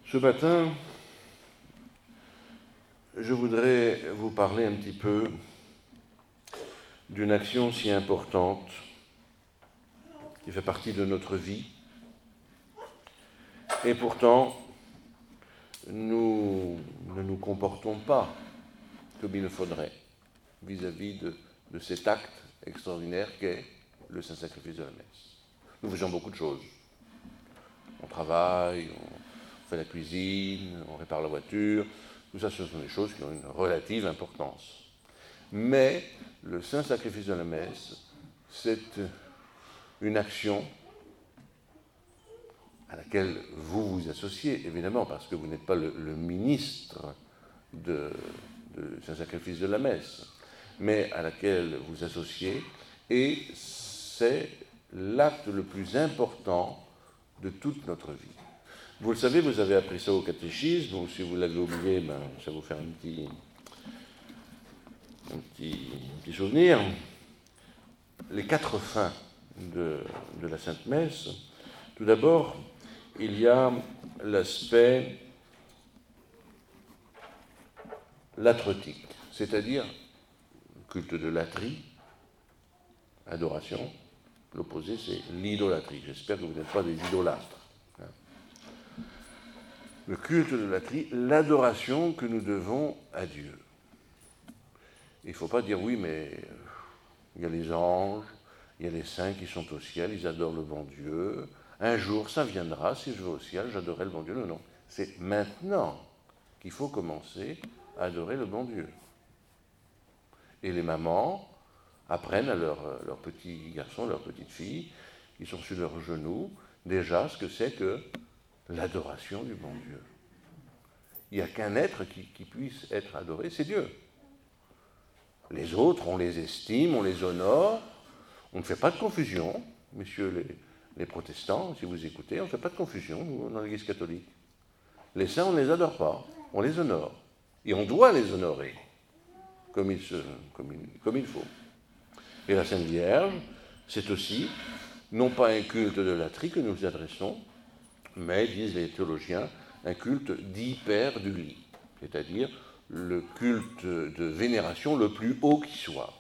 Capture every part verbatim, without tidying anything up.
Ce matin, je voudrais vous parler un petit peu d'une action si importante qui fait partie de notre vie. Et pourtant, nous ne nous comportons pas comme il le faudrait vis-à-vis de, de cet acte extraordinaire qu'est le Saint-Sacrifice de la messe. Nous faisons beaucoup de choses. On travaille, on fait la cuisine, on répare la voiture. Tout ça, ce sont des choses qui ont une relative importance. Mais le Saint-Sacrifice de la messe, c'est une action à laquelle vous vous associez, évidemment, parce que vous n'êtes pas le, le ministre de, de Saint-Sacrifice de la messe, mais à laquelle vous associez, et c'est l'acte le plus important de toute notre vie. Vous le savez, vous avez appris ça au catéchisme, donc si vous l'avez oublié, ben, ça vous fait un petit, un petit, un petit souvenir. Les quatre fins de, de la Sainte Messe, tout d'abord, il y a l'aspect latretique, c'est-à-dire culte de latrie, adoration. L'opposé, c'est l'idolâtrie. J'espère que vous n'êtes pas des idolâtres. Le culte de latrie, l'adoration que nous devons à Dieu. Il ne faut pas dire oui, mais il y a les anges, il y a les saints qui sont au ciel, ils adorent le bon Dieu. Un jour, ça viendra, si je vais au ciel, j'adorerai le bon Dieu. Non, non. C'est maintenant qu'il faut commencer à adorer le bon Dieu. Et les mamans apprennent à leurs leur petits garçons, leurs petites filles, qui sont sur leurs genoux, déjà ce que c'est que l'adoration du bon Dieu. Il n'y a qu'un être qui, qui puisse être adoré, c'est Dieu. Les autres, on les estime, on les honore, on ne fait pas de confusion, messieurs les, les protestants, si vous écoutez, on ne fait pas de confusion nous, dans l'Église catholique. Les saints, on ne les adore pas, on les honore. Et on doit les honorer, comme il, se, comme il, comme il faut. Et la Sainte Vierge, c'est aussi, non pas un culte de latrie que nous adressons, mais, disent les théologiens, un culte d'hyperdulie, c'est-à-dire le culte de vénération le plus haut qui soit.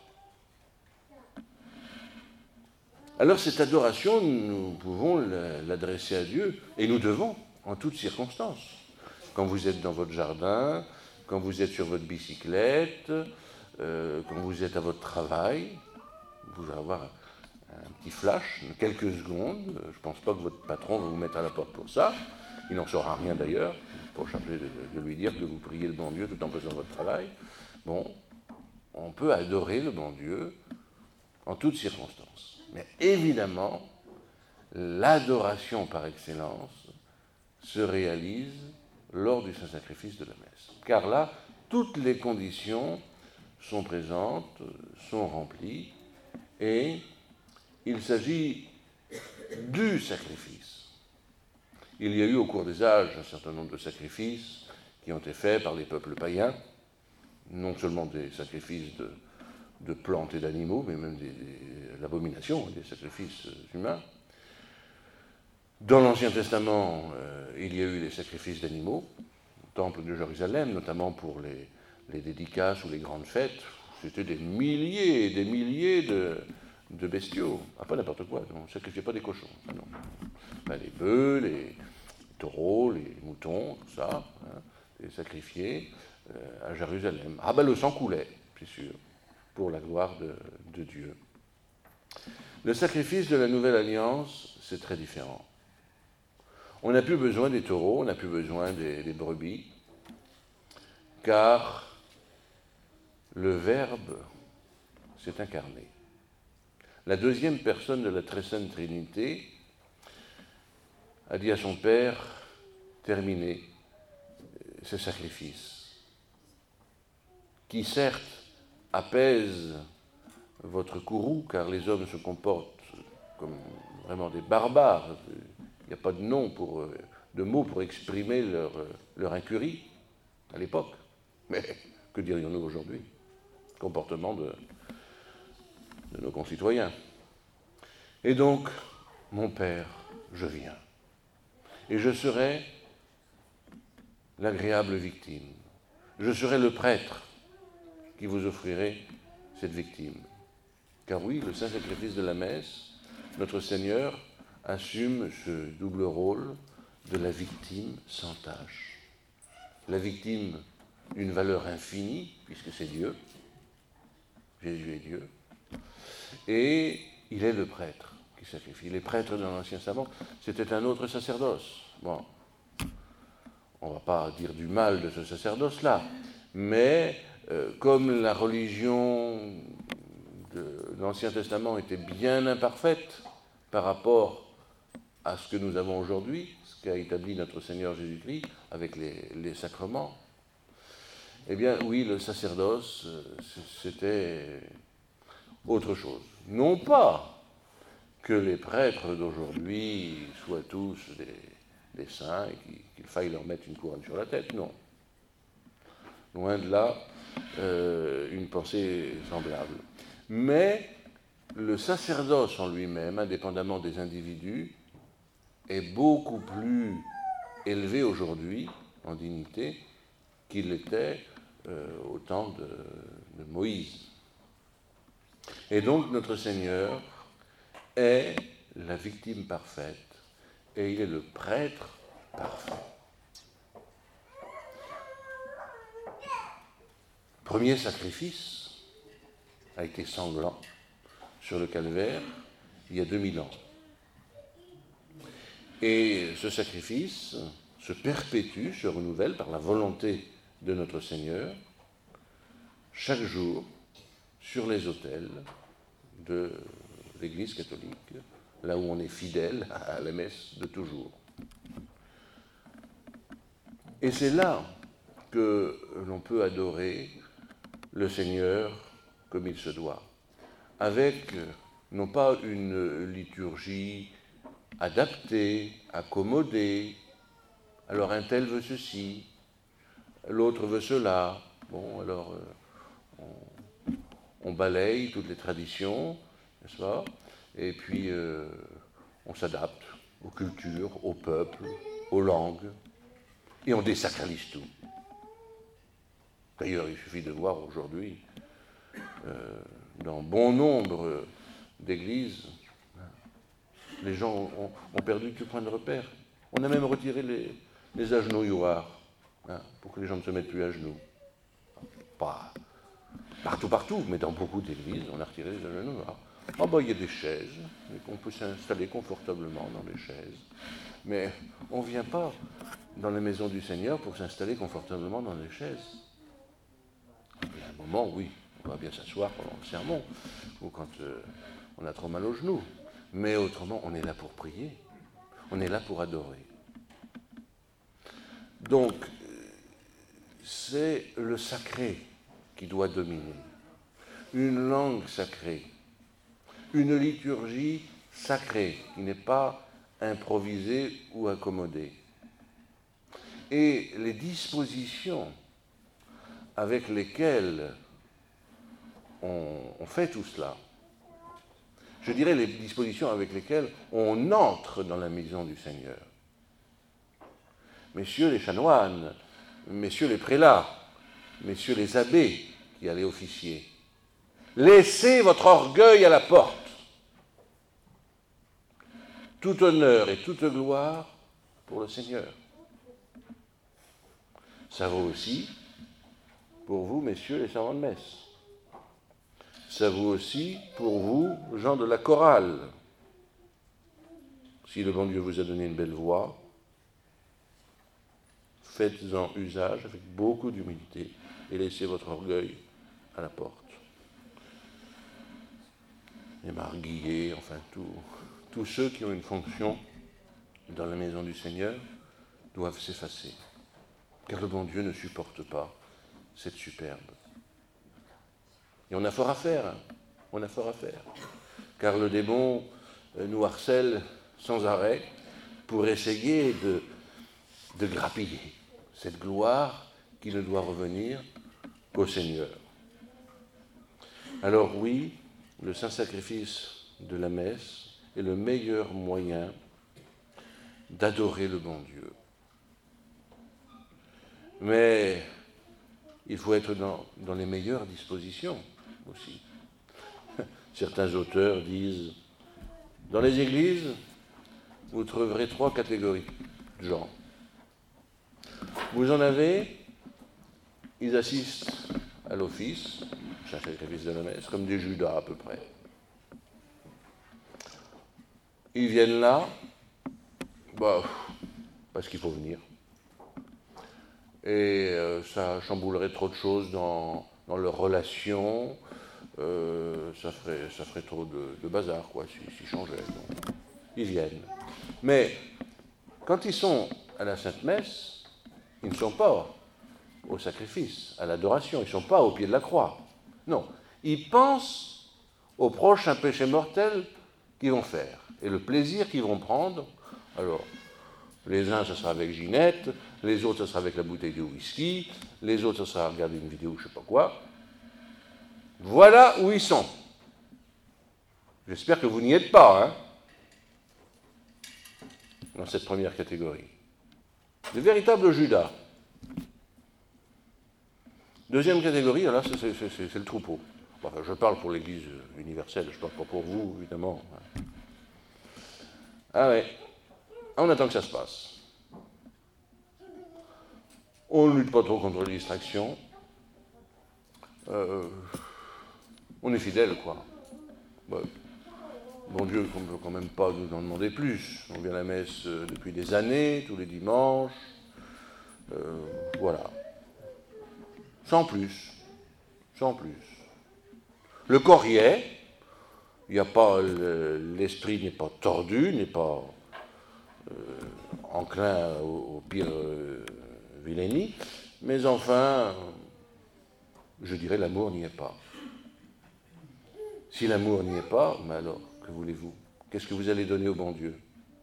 Alors cette adoration, nous pouvons l'adresser à Dieu, et nous devons, en toutes circonstances. Quand vous êtes dans votre jardin, quand vous êtes sur votre bicyclette, euh, quand vous êtes à votre travail, vous allez avoir un petit flash, quelques secondes. Je ne pense pas que votre patron va vous mettre à la porte pour ça. Il n'en saura rien d'ailleurs, pour charger de, de lui dire que vous priez le bon Dieu tout en faisant votre travail. Bon, on peut adorer le bon Dieu en toutes circonstances. Mais évidemment, l'adoration par excellence se réalise lors du Saint-Sacrifice de la messe. Car là, toutes les conditions sont présentes, sont remplies, et il s'agit du sacrifice. Il y a eu au cours des âges un certain nombre de sacrifices qui ont été faits par les peuples païens, non seulement des sacrifices de, de plantes et d'animaux, mais même des, des, l'abomination, des sacrifices humains. Dans l'Ancien Testament, euh, il y a eu des sacrifices d'animaux, au temple de Jérusalem, notamment pour les, les dédicaces ou les grandes fêtes. C'était des milliers et des milliers de, de bestiaux. Ah, pas n'importe quoi, on ne sacrifiait pas des cochons. Non. Ben, les bœufs, les taureaux, les moutons, tout ça, hein, les sacrifiés euh, à Jérusalem. Ah ben le sang coulait, c'est sûr, pour la gloire de, de Dieu. Le sacrifice de la Nouvelle Alliance, c'est très différent. On n'a plus besoin des taureaux, on n'a plus besoin des, des brebis, car le Verbe s'est incarné. La deuxième personne de la Très Sainte Trinité a dit à son Père, terminé ce sacrifice, qui certes apaise votre courroux, car les hommes se comportent comme vraiment des barbares. Il n'y a pas de nom pour, de mots pour exprimer leur, leur incurie à l'époque. Mais que dirions-nous aujourd'hui ? Comportement de, de nos concitoyens. Et donc, mon Père, je viens. Et je serai l'agréable victime. Je serai le prêtre qui vous offrirait cette victime. Car oui, le saint sacrifice de la messe, notre Seigneur assume ce double rôle de la victime sans tâche. La victime d'une valeur infinie, puisque c'est Dieu, Jésus est Dieu, et il est le prêtre qui sacrifie. Les prêtres dans l'Ancien Testament, c'était un autre sacerdoce. Bon, on ne va pas dire du mal de ce sacerdoce-là, mais euh, comme la religion de l'Ancien Testament était bien imparfaite par rapport à ce que nous avons aujourd'hui, ce qu'a établi notre Seigneur Jésus-Christ avec les, les sacrements, eh bien oui, le sacerdoce, c'était autre chose. Non pas que les prêtres d'aujourd'hui soient tous des, des saints et qu'il, qu'il faille leur mettre une couronne sur la tête, non. Loin de là, euh, une pensée semblable. Mais le sacerdoce en lui-même, indépendamment des individus, est beaucoup plus élevé aujourd'hui en dignité qu'il l'était euh, au temps de, de Moïse. Et donc notre Seigneur est la victime parfaite et il est le prêtre parfait. Premier sacrifice a été sanglant sur le calvaire il y a deux mille ans. Et ce sacrifice se perpétue, se renouvelle par la volonté de notre Seigneur chaque jour sur les autels de l'Église catholique, là où on est fidèle à la messe de toujours. Et c'est là que l'on peut adorer le Seigneur comme il se doit, avec non pas une liturgie adaptée, accommodée. Alors un tel veut ceci, l'autre veut cela. Bon, alors euh, on, on balaye toutes les traditions, n'est-ce pas? Et puis euh, on s'adapte aux cultures, aux peuples, aux langues, et on désacralise tout. D'ailleurs, il suffit de voir aujourd'hui, euh, dans bon nombre d'églises, les gens ont, ont perdu tout point de repère. On a même retiré les, les agenouilloirs, hein, pour que les gens ne se mettent plus à genoux. Pas partout, partout, mais dans beaucoup d'églises, on a retiré les agenouilloirs. Ah ben, il y a des chaises, on peut s'installer confortablement dans les chaises. Mais on ne vient pas dans la maison du Seigneur pour s'installer confortablement dans les chaises. Il y a un moment, oui, on va bien s'asseoir pendant le sermon, ou quand euh, on a trop mal aux genoux. Mais autrement, on est là pour prier, on est là pour adorer. Donc, c'est le sacré qui doit dominer. Une langue sacrée, une liturgie sacrée, qui n'est pas improvisée ou accommodée. Et les dispositions avec lesquelles on, on fait tout cela, je dirais les dispositions avec lesquelles on entre dans la maison du Seigneur. Messieurs les chanoines, messieurs les prélats, messieurs les abbés qui allaient officier, laissez votre orgueil à la porte. Tout honneur et toute gloire pour le Seigneur. Ça vaut aussi pour vous, messieurs les servants de messe. Ça vaut aussi pour vous, gens de la chorale. Si le bon Dieu vous a donné une belle voix, faites-en usage avec beaucoup d'humilité et laissez votre orgueil à la porte. Les marguilliers, enfin tout, tous ceux qui ont une fonction dans la maison du Seigneur doivent s'effacer, car le bon Dieu ne supporte pas cette superbe. Et on a fort à faire, hein. on a fort à faire, car le démon nous harcèle sans arrêt pour essayer de, de grappiller cette gloire qui ne doit revenir qu'au Seigneur. Alors oui, le saint sacrifice de la messe est le meilleur moyen d'adorer le bon Dieu. Mais il faut être dans, dans les meilleures dispositions aussi. Certains auteurs disent, dans les églises, vous trouverez trois catégories de gens. Vous en avez, ils assistent à l'office, chaque sacrifice de la messe, comme des Judas à peu près. Ils viennent là, bah, parce qu'il faut venir. Et euh, ça chamboulerait trop de choses dans, dans leurs relations, euh, ça, ferait, ça ferait trop de, de bazar, quoi, s'ils si, si changeaient. Donc, ils viennent. Mais quand ils sont à la Sainte Messe, ils ne sont pas au sacrifice, à l'adoration, ils ne sont pas au pied de la croix. Non, ils pensent aux prochains péchés mortels qu'ils vont faire et le plaisir qu'ils vont prendre. Alors, les uns, ce sera avec Ginette, les autres, ce sera avec la bouteille de whisky, les autres, ce sera à regarder une vidéo, je ne sais pas quoi. Voilà où ils sont. J'espère que vous n'y êtes pas, hein, dans cette première catégorie. De véritables Judas. Deuxième catégorie, alors c'est, c'est, c'est, c'est le troupeau. Enfin, je parle pour l'Église universelle, je ne parle pas pour vous, évidemment. Ah ouais, on attend que ça se passe. On ne lutte pas trop contre les distractions. Euh, on est fidèle, quoi. Ouais. Bon Dieu, on ne peut quand même pas nous en demander plus. On vient à la messe depuis des années, tous les dimanches. Euh, voilà. Sans plus. Sans plus. Le corps y est. Il n'y a pas, le, l'esprit n'est pas tordu, n'est pas euh, enclin au, au pire euh, vilainie, mais enfin, je dirais l'amour n'y est pas. Si l'amour n'y est pas, mais alors, que voulez-vous? Qu'est-ce que vous allez donner au bon Dieu?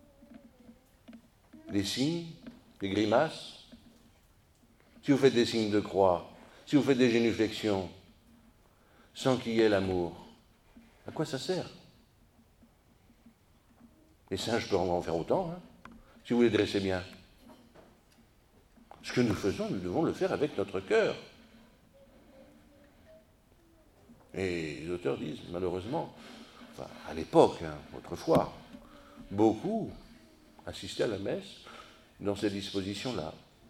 Des signes? Des grimaces? Si vous faites des signes de croix, si vous faites des génuflexions, sans qu'il y ait l'amour, à quoi ça sert? Les singes peuvent en faire autant, hein, si vous les dressez bien. Ce que nous faisons, nous devons le faire avec notre cœur. Et les auteurs disent, malheureusement, enfin, à l'époque, hein, autrefois, beaucoup assistaient à la messe dans ces dispositions-là.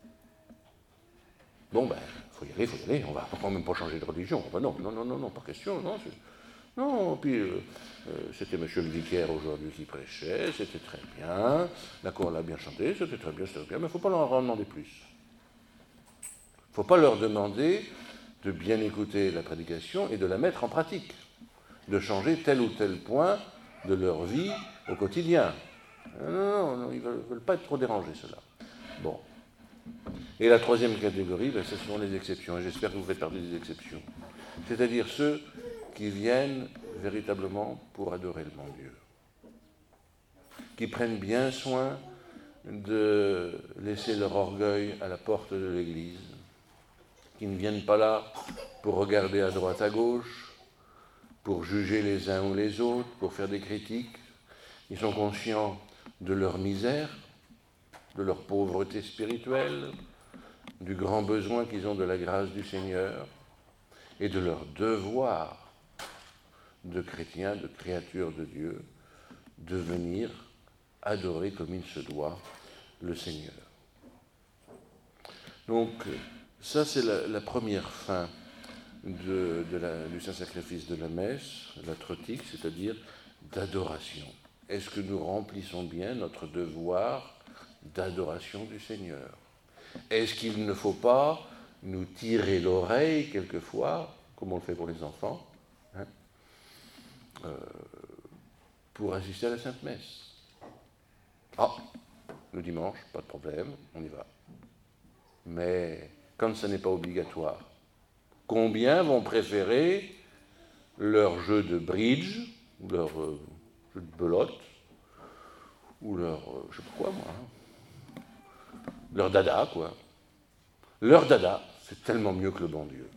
Bon, ben, il faut y aller, il faut y aller, on va quand même pas changer de religion. Ben non, non, non, non, non, pas question, non. C'est... Non, puis euh, euh, c'était monsieur le vicaire aujourd'hui qui prêchait, c'était très bien, la chorale l'a bien chanté, c'était très bien, c'était très bien, mais il ne faut pas leur en demander plus. Il ne faut pas leur demander de bien écouter la prédication et de la mettre en pratique, de changer tel ou tel point de leur vie au quotidien. Non, non, non, ils ne veulent, veulent pas être trop dérangés, ceux-là. Bon. Et la troisième catégorie, ben, ce sont les exceptions, et j'espère que vous faites partie des exceptions. C'est-à-dire ceux qui viennent véritablement pour adorer le bon Dieu, qui prennent bien soin de laisser leur orgueil à la porte de l'Église, qui ne viennent pas là pour regarder à droite à gauche, pour juger les uns ou les autres, pour faire des critiques. Ils sont conscients de leur misère, de leur pauvreté spirituelle, du grand besoin qu'ils ont de la grâce du Seigneur et de leur devoir de chrétiens, de créatures de Dieu, de venir adorer comme il se doit le Seigneur. Donc, ça c'est la, la première fin de, de la, du Saint-Sacrifice de la messe, la trotique, c'est-à-dire d'adoration. Est-ce que nous remplissons bien notre devoir d'adoration du Seigneur? Est-ce qu'il ne faut pas nous tirer l'oreille quelquefois, comme on le fait pour les enfants, hein, euh, pour assister à la Sainte Messe? Ah, le dimanche, pas de problème, on y va. Mais quand ce n'est pas obligatoire, combien vont préférer leur jeu de bridge, ou leur euh, jeu de belote, ou leur, euh, je sais pas quoi moi, hein, leur dada, quoi. Leur dada, c'est tellement mieux que le bon Dieu.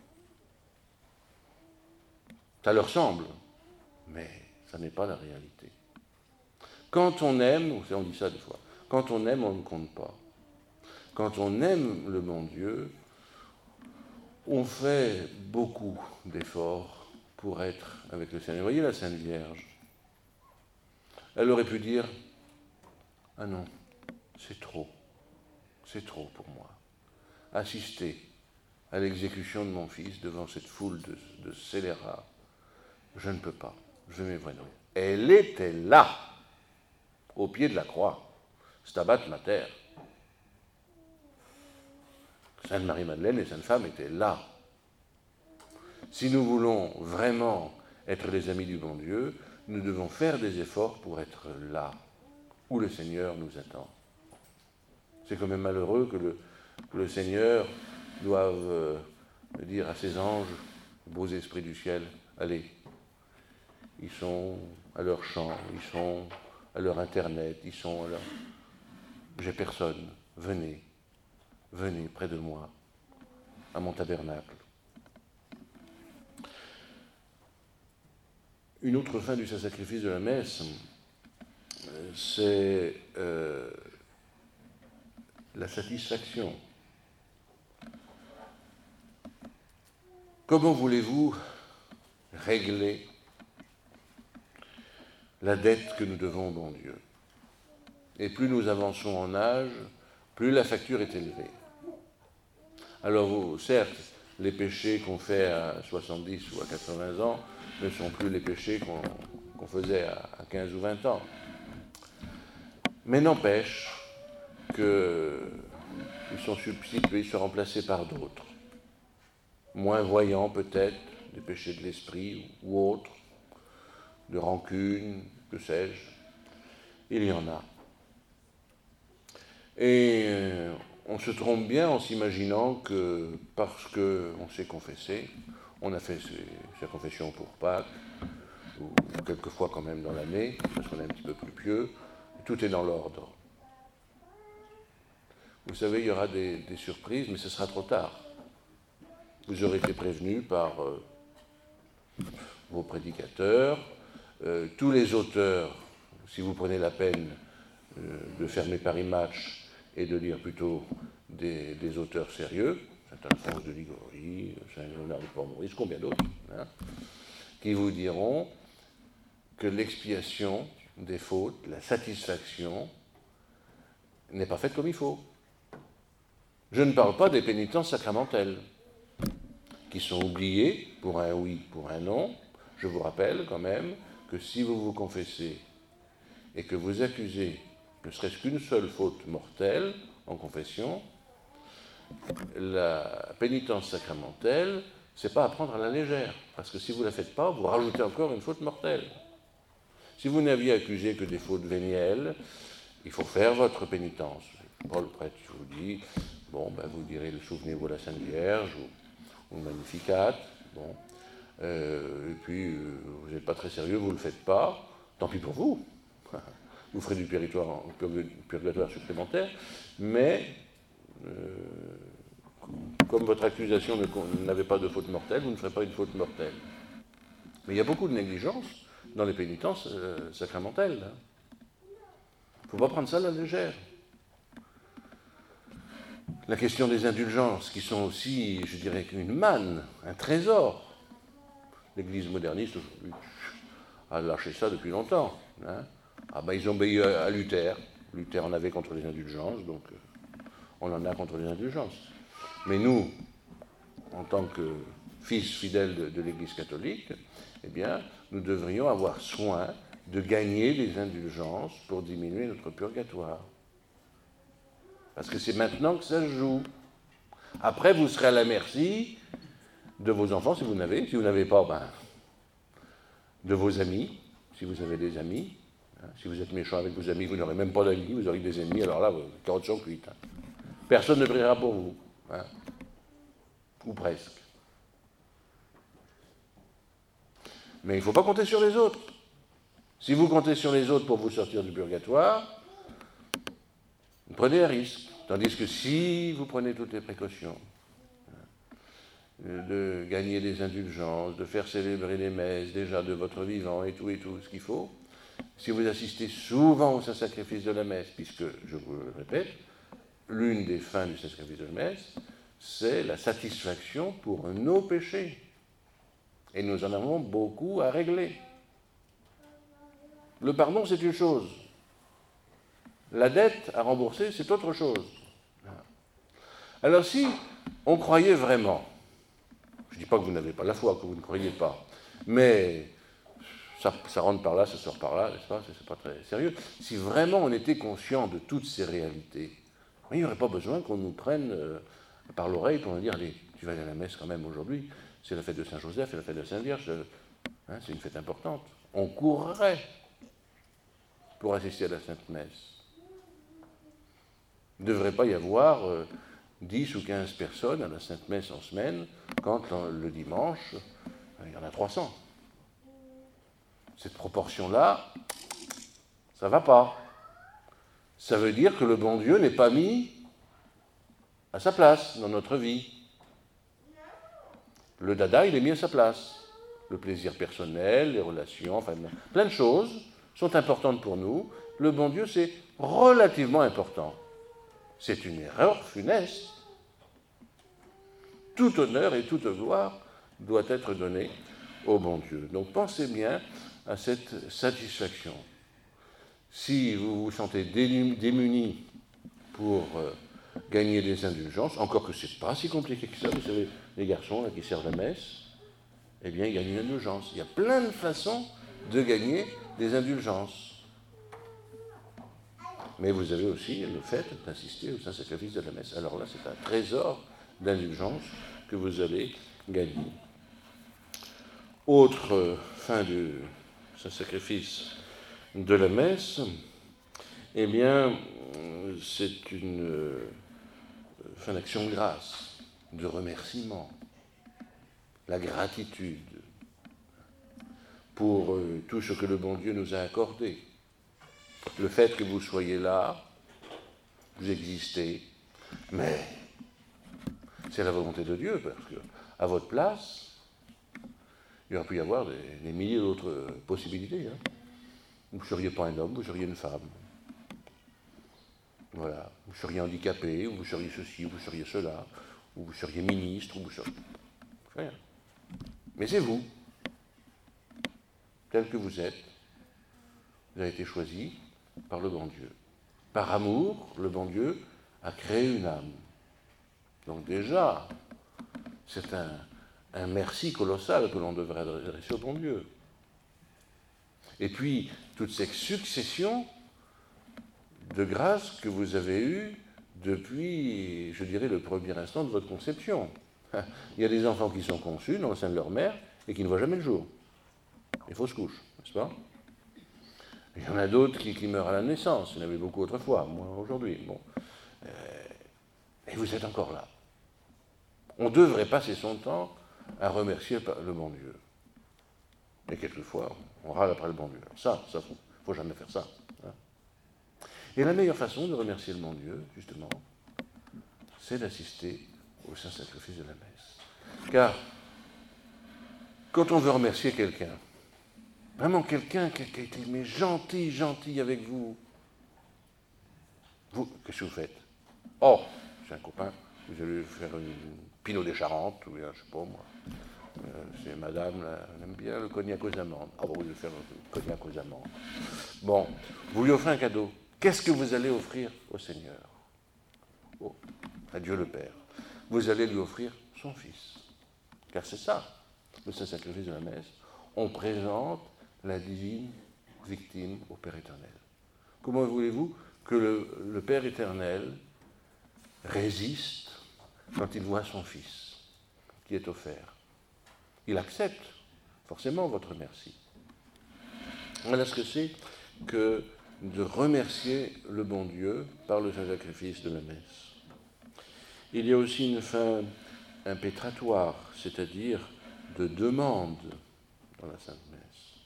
Ça leur semble, mais ça n'est pas la réalité. Quand on aime, on dit ça des fois, quand on aime, on ne compte pas. quand on aime le bon Dieu, on fait beaucoup d'efforts pour être avec le Seigneur. Vous voyez la Sainte Vierge, elle aurait pu dire « Ah non, c'est trop, c'est trop pour moi. Assister à l'exécution de mon fils devant cette foule de, de scélérats, je ne peux pas, je vais m'évanouir. » Elle était là, au pied de la croix, Stabat Mater. Sainte Marie-Madeleine et Sainte Femme étaient là. Si nous voulons vraiment être les amis du bon Dieu, nous devons faire des efforts pour être là, où le Seigneur nous attend. C'est quand même malheureux que le, que le Seigneur doive euh, dire à ses anges, beaux esprits du ciel, allez, ils sont à leur chant, ils sont à leur internet, ils sont à leur... J'ai personne, venez, venez près de moi, à mon tabernacle. Une autre fin du sacrifice de la messe, c'est euh, la satisfaction. Comment voulez-vous régler la dette que nous devons au bon Dieu? Et plus nous avançons en âge, plus la facture est élevée. Alors, certes, les péchés qu'on fait à soixante-dix ou à quatre-vingts ans ne sont plus les péchés qu'on, qu'on faisait à quinze ou vingt ans. Mais n'empêche qu'ils sont substitués, ils sont remplacés par d'autres, moins voyants peut-être, des péchés de l'esprit ou autres, de rancune, que sais-je. Il y en a. Et euh, on se trompe bien en s'imaginant que parce qu'on s'est confessé, on a fait sa confession pour Pâques, ou quelquefois quand même dans l'année, parce qu'on est un petit peu plus pieux, tout est dans l'ordre. Vous savez, il y aura des, des surprises, mais ce sera trop tard. Vous aurez été prévenus par euh, vos prédicateurs, euh, tous les auteurs, si vous prenez la peine euh, de fermer Paris Match et de lire plutôt des, des auteurs sérieux, Saint-Alphonse de Liguori, Saint-Léonard de Port-Maurice, combien d'autres, hein, qui vous diront que l'expiation des fautes, la satisfaction, n'est pas faite comme il faut. Je ne parle pas des pénitences sacramentelles, qui sont oubliées pour un oui, pour un non. Je vous rappelle quand même que si vous vous confessez et que vous accusez ne serait-ce qu'une seule faute mortelle en confession, la pénitence sacramentelle, c'est pas à prendre à la légère, parce que si vous ne la faites pas, vous rajoutez encore une faute mortelle. Si vous n'aviez accusé que des fautes vénielles, il faut faire votre pénitence. Paul le prêtre vous dit, bon, ben vous direz le Souvenez-vous de la Sainte Vierge ou, ou le Magnificat, bon, euh, et puis euh, vous n'êtes pas très sérieux, vous ne le faites pas, tant pis pour vous. Vous ferez du purgatoire, purgatoire supplémentaire, mais euh, comme votre accusation ne, n'avait pas de faute mortelle, vous ne ferez pas une faute mortelle. Mais il y a beaucoup de négligence dans les pénitences euh, sacramentelles. Il ne faut pas prendre ça à la légère. La question des indulgences, qui sont aussi, je dirais, une manne, un trésor. L'Église moderniste a lâché ça depuis longtemps. Hein. Ah ben ils ont obéi à Luther. Luther en avait contre les indulgences, donc on en a contre les indulgences. Mais nous, en tant que fils fidèles de, de l'Église catholique, eh bien, nous devrions avoir soin de gagner les indulgences pour diminuer notre purgatoire. Parce que c'est maintenant que ça se joue. Après, vous serez à la merci de vos enfants, si vous n'avez. Si vous n'avez pas, ben, de vos amis, si vous avez des amis. Si vous êtes méchant avec vos amis, vous n'aurez même pas d'amis, vous aurez des ennemis, alors là, vos carottes sont cuites. Hein. Personne ne priera pour vous. Hein. Ou presque. Mais il ne faut pas compter sur les autres. Si vous comptez sur les autres pour vous sortir du purgatoire, vous prenez un risque. Tandis que si vous prenez toutes les précautions, de gagner des indulgences, de faire célébrer les messes déjà de votre vivant et tout et tout ce qu'il faut, si vous assistez souvent au sacrifice de la messe, puisque, je vous le répète, l'une des fins du sacrifice de la messe, c'est la satisfaction pour nos péchés. Et nous en avons beaucoup à régler. Le pardon, c'est une chose. La dette à rembourser, c'est autre chose. Alors si on croyait vraiment, je ne dis pas que vous n'avez pas la foi, que vous ne croyez pas, mais ça, ça rentre par là, ça sort par là, n'est-ce pas? C'est pas très sérieux. Si vraiment on était conscient de toutes ces réalités, il n'y aurait pas besoin qu'on nous prenne euh, par l'oreille pour nous dire, allez, tu vas aller à la messe quand même aujourd'hui, c'est la fête de Saint-Joseph, c'est la fête de Sainte-Vierge, hein, c'est une fête importante. On courrait pour assister à la Sainte Messe. Il ne devrait pas y avoir euh, dix ou quinze personnes à la Sainte Messe en semaine, quand le dimanche, il y en a trois cents. Cette proportion-là, ça ne va pas. Ça veut dire que le bon Dieu n'est pas mis à sa place dans notre vie. Le dada, il est mis à sa place. Le plaisir personnel, les relations, enfin, plein de choses sont importantes pour nous. Le bon Dieu, c'est relativement important. C'est une erreur funeste. Tout honneur et toute gloire doit être donné au bon Dieu. Donc pensez bien à cette satisfaction. Si vous vous sentez démuni pour euh, gagner des indulgences, encore que ce n'est pas si compliqué que ça, vous savez, les garçons là, qui servent la messe, eh bien, ils gagnent une indulgence. Il y a plein de façons de gagner des indulgences. Mais vous avez aussi le fait d'assister au Saint-Sacrifice de la messe. Alors là, c'est un trésor d'indulgence que vous allez gagner. Autre fin du Saint-Sacrifice de la messe, eh bien, c'est une fin d'action de grâce, de remerciement, la gratitude pour euh, tout ce que le bon Dieu nous a accordé. Le fait que vous soyez là, vous existez, mais c'est la volonté de Dieu, parce qu'à votre place, il aurait pu y avoir des, des milliers d'autres possibilités. Hein. Vous ne seriez pas un homme, vous seriez une femme. Voilà. Vous seriez handicapé, ou vous seriez ceci, ou vous seriez cela, ou vous seriez ministre, ou vous seriez... Rien. Mais c'est vous, tel que vous êtes. Vous avez été choisi par le bon Dieu. Par amour, le bon Dieu a créé une âme. Donc déjà, c'est un, un merci colossal que l'on devrait adresser au bon Dieu. Et puis, toute cette succession de grâces que vous avez eues depuis, je dirais, le premier instant de votre conception. Il y a des enfants qui sont conçus dans le sein de leur mère et qui ne voient jamais le jour. Les fausses couches, n'est-ce pas? Il y en a d'autres qui, qui meurent à la naissance. Il y en avait beaucoup autrefois, moi aujourd'hui. Bon. Euh, et vous êtes encore là. On devrait passer son temps à remercier le bon Dieu. Et quelquefois, on râle après le bon Dieu. Alors ça, ça, faut, faut jamais faire ça. Hein. Et la meilleure façon de remercier le bon Dieu, justement, c'est d'assister au Saint-Sacrifice de la messe. Car, quand on veut remercier quelqu'un, vraiment quelqu'un qui a été mais gentil, gentil avec vous, vous, qu'est-ce que vous faites? Oh, j'ai un copain, vous allez faire une Pinot des Charentes, ou bien, je ne sais pas moi, euh, c'est madame, là, elle aime bien le cognac aux amandes. Ah bon, vous allez faire le cognac aux amandes. Bon, vous lui offrez un cadeau. Qu'est-ce que vous allez offrir au Seigneur? Oh, à Dieu le Père. Vous allez lui offrir son Fils. Car c'est ça, le Saint-Sacrifice de la messe. On présente la divine victime au Père éternel. Comment voulez-vous que le, le Père éternel résiste quand il voit son Fils qui est offert? Il accepte forcément votre merci. Voilà ce que c'est que de remercier le bon Dieu par le Saint-Sacrifice de la messe. Il y a aussi une fin impétratoire, c'est-à-dire de demande dans la Sainte Messe.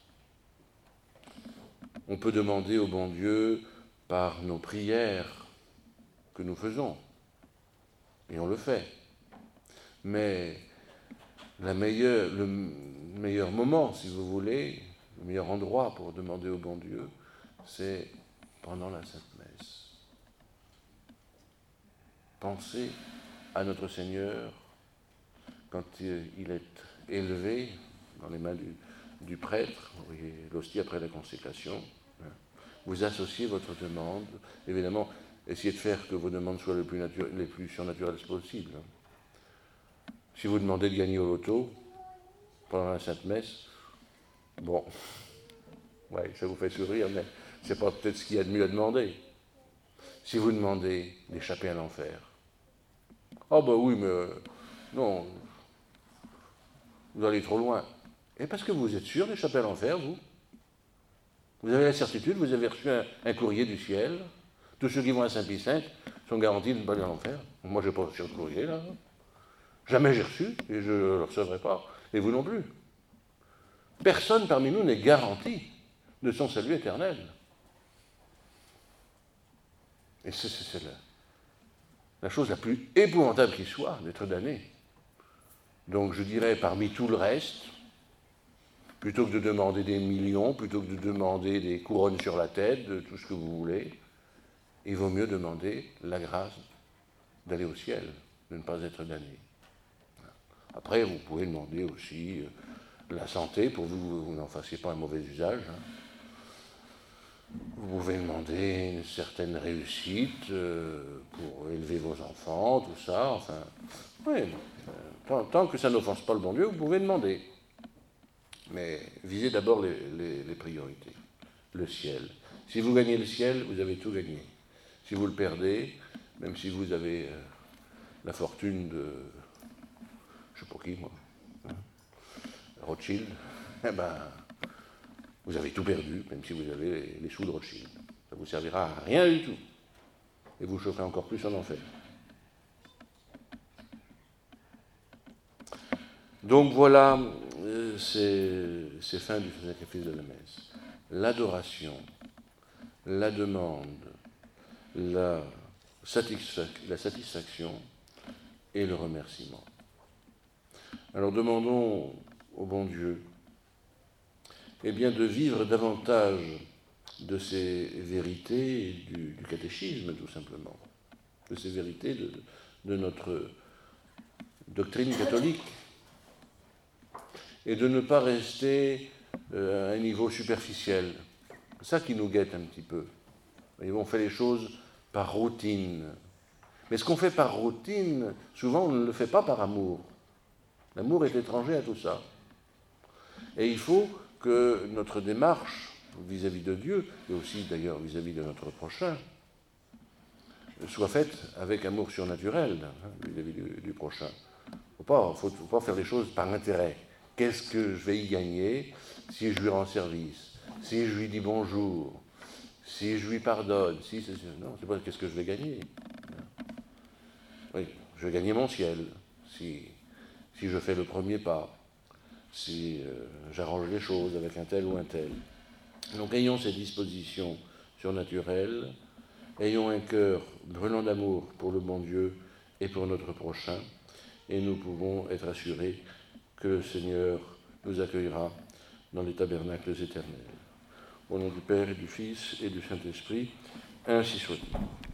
On peut demander au bon Dieu par nos prières que nous faisons, et on le fait. Mais la meilleure, le meilleur moment, si vous voulez, le meilleur endroit pour demander au bon Dieu, c'est pendant la Sainte Messe. pensez à notre Seigneur quand il est élevé dans les mains du, du prêtre, vous voyez, l'hostie après la consécration. Vous associez votre demande. Évidemment, essayez de faire que vos demandes soient les plus, nature, les plus surnaturelles possibles. Si vous demandez de gagner au loto pendant la Sainte Messe, bon, ouais, ça vous fait sourire, mais ce n'est pas peut-être ce qu'il y a de mieux à demander. Si vous demandez d'échapper à l'enfer, oh ben oui, mais euh, non, vous allez trop loin. Et parce que vous êtes sûr d'échapper à l'enfer, vous Vous avez la certitude, vous avez reçu un, un courrier du ciel. Tous ceux qui vont à Saint-Pie V sont garantis de ne pas aller en enfer. Moi, je n'ai pas reçu le courrier, là. Jamais j'ai reçu, et je ne le recevrai pas. Et vous non plus. Personne parmi nous n'est garanti de son salut éternel. Et c'est, c'est la, la chose la plus épouvantable qui soit, d'être damné. Donc, je dirais, parmi tout le reste, plutôt que de demander des millions, plutôt que de demander des couronnes sur la tête, de tout ce que vous voulez, il vaut mieux demander la grâce d'aller au ciel, de ne pas être damné. Après, vous pouvez demander aussi la santé, pour que vous, vous n'en fassiez pas un mauvais usage. Vous pouvez demander une certaine réussite pour élever vos enfants, tout ça, enfin... Oui, tant, tant que ça n'offense pas le bon Dieu, vous pouvez demander. Mais visez d'abord les, les, les priorités. Le ciel. Si vous gagnez le ciel, vous avez tout gagné. Si vous le perdez, même si vous avez euh, la fortune de... je ne sais pas qui, moi. Hein, Rothschild, eh ben, vous avez tout perdu, même si vous avez les, les sous de Rothschild. Ça ne vous servira à rien du tout. Et vous chaufferez encore plus en enfer. Donc voilà, euh, c'est, c'est fin du sacrifice de la messe. L'adoration, la demande, la, satisfa- la satisfaction et le remerciement. Alors demandons au bon Dieu eh bien, de vivre davantage de ces vérités du, du catéchisme, tout simplement, de ces vérités de, de notre doctrine catholique, et de ne pas rester euh, à un niveau superficiel. C'est ça qui nous guette un petit peu. Et on fait les choses par routine. Mais ce qu'on fait par routine, souvent on ne le fait pas par amour. L'amour est étranger à tout ça. Et il faut que notre démarche vis-à-vis de Dieu, et aussi d'ailleurs vis-à-vis de notre prochain, soit faite avec amour surnaturel hein, vis-à-vis du, du prochain. Il ne faut, faut pas faire les choses par intérêt. Qu'est-ce que je vais y gagner si je lui rends service, si je lui dis bonjour, si je lui pardonne, si c'est... Non, c'est pas qu'est-ce que je vais gagner. Oui, je vais gagner mon ciel si, si je fais le premier pas, si euh, j'arrange les choses avec un tel ou un tel. Donc ayons ces dispositions surnaturelles, ayons un cœur brûlant d'amour pour le bon Dieu et pour notre prochain, et nous pouvons être assurés que le Seigneur nous accueillera dans les tabernacles éternels. Au nom du Père et du Fils et du Saint-Esprit, ainsi soit-il.